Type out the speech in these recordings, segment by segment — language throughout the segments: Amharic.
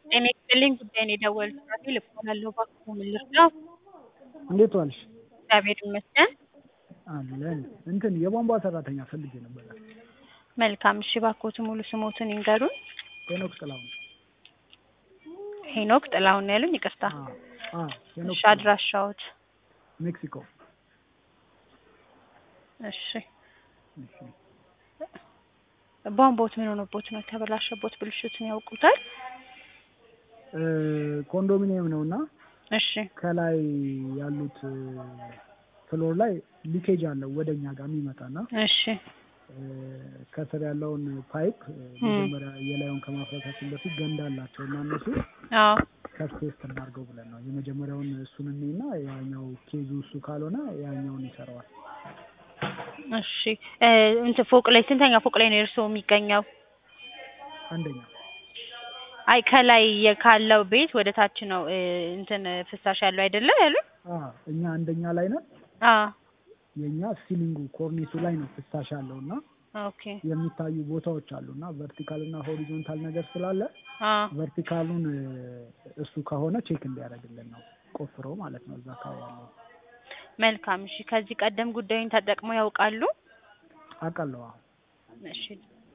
ጤና ይስጥልኝ ጉዳይ ነው የደወልኩት ራሔል እባላለሁ እባክዎ ምን ልርዳዎ? እንዴት ዋልሽ? እግዚአብሔር ይመስገን። አለን እንትን የቧንቧ ሰራተኛ ፈልጌ ነበረ። መልካም እሺ እባክዎትን ሙሉ ስምዎትን ይንገሩን? ሄኖክ ጥላሁን። ሄኖክ ጥላሁን ነው ያሉኝ? ይቅርታ። ሄኖክ እሺ ጥላሁን አድራሻዎት? ሜክሲኮ። እሺ ቧንቧዎት ምን ሆኖቦት ነው የተበላሸቦት? ብልሽቱን ያውቁታል? ኮንዶሚኒየም ነውና እሺ ከላይ ያሉት ፍሎር ላይ ሊኬጅ አለው ወደኛ ጋር የሚመጣና እሺ ከስር ያለውን ፓይፕ መጀመሪያ የላዩን ከማፍረሳችን በፊት ገንዳ አላቸው እና እነሱ አዎ ከስቴስት እናድርገው ብለን ነው የመጀመሪያውን እሱን እና ያኛው ኬዙ እሱ ካልሆነ ያኛውን ይሰራዋል። እሺ እንትን ፎቅ ላይ ስንተኛ ፎቅ ላይ ነው እርስዎ የሚገኘው? አንደኛ። አይ ከላይ ካለው ቤት ወደ ታች ነው እንትን ፍሳሽ ያለው አይደለ ያሉኝ? እኛ አንደኛ ላይ ነን። አዎ የኛ ሲሊንጉ ኮርኒሱ ላይ ነው ፍሳሽ ያለው እና ኦኬ የሚታዩ ቦታዎች አሉና ቨርቲካል እና ሆሪዞንታል ነገር ስላለ ቨርቲካሉን እሱ ከሆነ ቼክ እንዲያደርግልን ነው ቆፍሮ ማለት ነው እዛ አካባቢ ያለው። መልካም እሺ ከዚህ ቀደም ጉዳዩን ተጠቅመው ያውቃሉ? አውቃለሁ። እሺ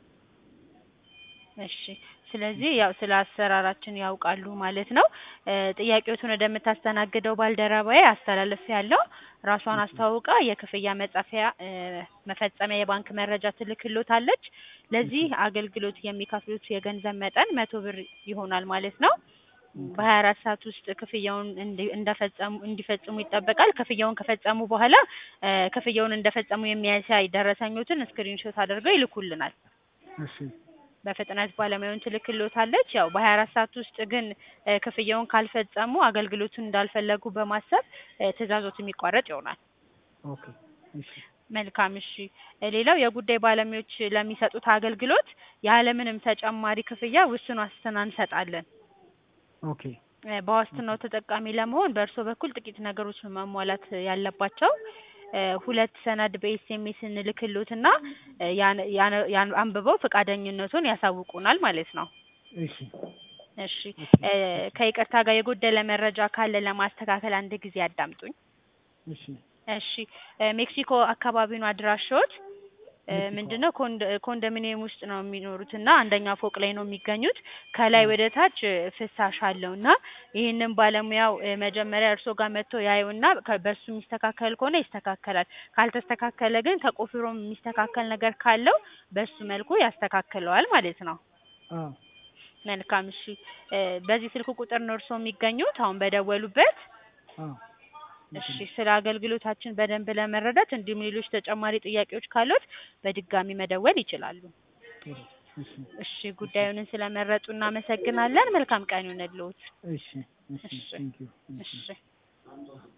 እሺ ስለዚህ ያው ስለ አሰራራችን ያውቃሉ ማለት ነው። ጥያቄዎትን ወደምታስተናግደው ባልደረባዬ አስተላልፌያለሁ። ራሷን አስተዋውቃ የክፍያ መፈጸሚያ የባንክ መረጃ ትልክልዎታለች። ለዚህ አገልግሎት የሚከፍሉት የገንዘብ መጠን 100 ብር ይሆናል ማለት ነው። በ24 ሰዓት ውስጥ ክፍያውን እንዲፈጽሙ ይጠበቃል። ክፍያውን ከፈጸሙ በኋላ ክፍያውን እንደፈጸሙ የሚያሳይ ደረሰኞትን ስክሪንሾት አድርገው ይልኩልናል። እሺ በፍጥነት ባለሙያውን ትልክልዎታለች። ያው በ24 ሰዓት ውስጥ ግን ክፍያውን ካልፈጸሙ አገልግሎቱን እንዳልፈለጉ በማሰብ ትዕዛዞት የሚቋረጥ ይሆናል። ኦኬ እሺ መልካም እሺ ሌላው የጉዳይ ባለሙያዎች ለሚሰጡት አገልግሎት ያለምንም ተጨማሪ ክፍያ ውስን ዋስትና እንሰጣለን። ኦኬ በዋስትናው ተጠቃሚ ለመሆን በእርስዎ በኩል ጥቂት ነገሮች መሟላት ያለባቸው 2 ሰነድ በኤስኤምኤስ እንልክልዎትና ያን አንብበው ፈቃደኝነቱን ያሳውቁናል ማለት ነው። እሺ እሺ ከይቅርታ ጋር የጎደለ መረጃ ካለ ለማስተካከል አንድ ጊዜ ያዳምጡኝ። እሺ እሺ ሜክሲኮ አካባቢ ነው አድራሻዎት? ምንድነው ኮንዶሚኒየም ውስጥ ነው የሚኖሩት እና አንደኛ ፎቅ ላይ ነው የሚገኙት። ከላይ ወደ ታች ፍሳሽ አለው እና ይህንን ባለሙያው መጀመሪያ እርስዎ ጋር መጥቶ ያየውና በሱ የሚስተካከል ከሆነ ይስተካከላል። ካልተስተካከለ ግን ተቆፍሮ የሚስተካከል ነገር ካለው በሱ መልኩ ያስተካክለዋል ማለት ነው። መልካም እሺ በዚህ ስልክ ቁጥር ነው እርስዎ የሚገኙት አሁን በደወሉበት? እሺ ስለ አገልግሎታችን በደንብ ለመረዳት እንዲሁም ሌሎች ተጨማሪ ጥያቄዎች ካሉት በድጋሚ መደወል ይችላሉ። እሺ ጉዳዩን ስለመረጡ እናመሰግናለን። መልካም ቀን ይሁንልዎት። እሺ ቴንኪው። እሺ